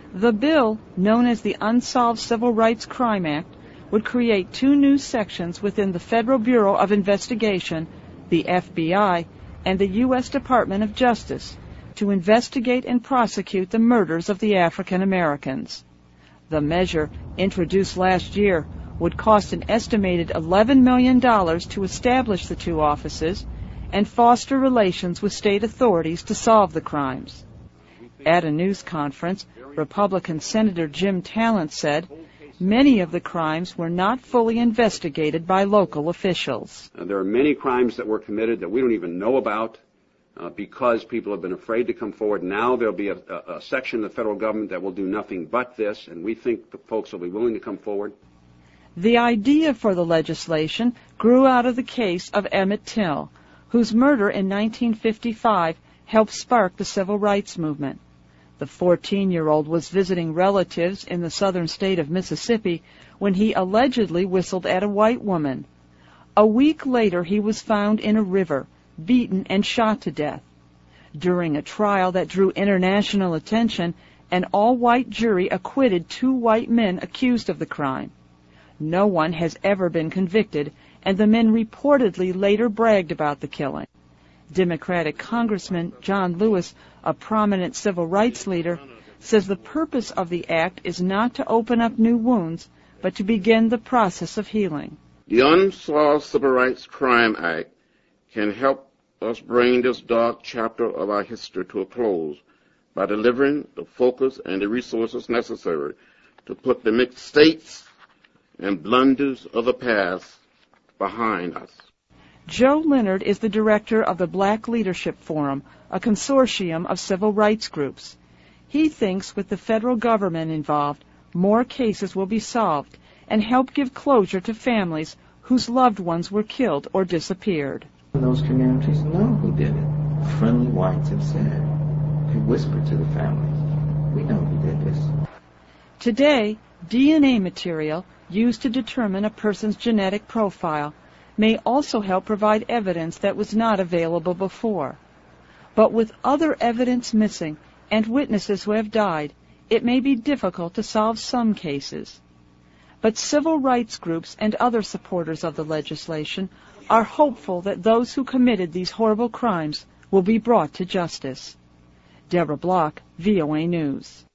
The bill, known as the Unsolved Civil Rights Crime Act, would create 2 new sections within the Federal Bureau of Investigation, the FBI, and the U.S. Department of Justice to investigate and prosecute the murders of the African Americans. The measure, introduced last year, would cost an estimated $11 million to establish the 2 offices and foster relations with state authorities to solve the crimes. At a news conference, Republican Senator Jim Talent said many of the crimes were not fully investigated by local officials. There are many crimes that were committed that we don't even know about because people have been afraid to come forward. Now there'll be a section of the federal government that will do nothing but this, and we think the folks will be willing to come forward. The idea for the legislation grew out of the case of Emmett Till, whose murder in 1955 helped spark the civil rights movement. The 14-year-old was visiting relatives in the southern state of Mississippi when he allegedly whistled at a white woman. A week later, he was found in a river, beaten and shot to death. During a trial that drew international attention, an all-white jury acquitted 2 white men accused of the crime. No one has ever been convicted, and the men reportedly later bragged about the killing. Democratic Congressman John Lewis, a prominent civil rights leader, says the purpose of the act is not to open up new wounds, but to begin the process of healing. The Unsolved Civil Rights Crime Act can help us bring this dark chapter of our history to a close by delivering the focus and the resources necessary to put the mistakes and blunders of the past behind us. Joe Leonard is the director of the Black Leadership Forum, a consortium of civil rights groups. He thinks with the federal government involved, more cases will be solved and help give closure to families whose loved ones were killed or disappeared. Those communities know who did it. Friendly whites have said, they whispered to the families, we know who did this. Today, DNA material used to determine a person's genetic profile may also help provide evidence that was not available before. But with other evidence missing and witnesses who have died, it may be difficult to solve some cases. But civil rights groups and other supporters of the legislation are hopeful that those who committed these horrible crimes will be brought to justice. Deborah Block, VOA News.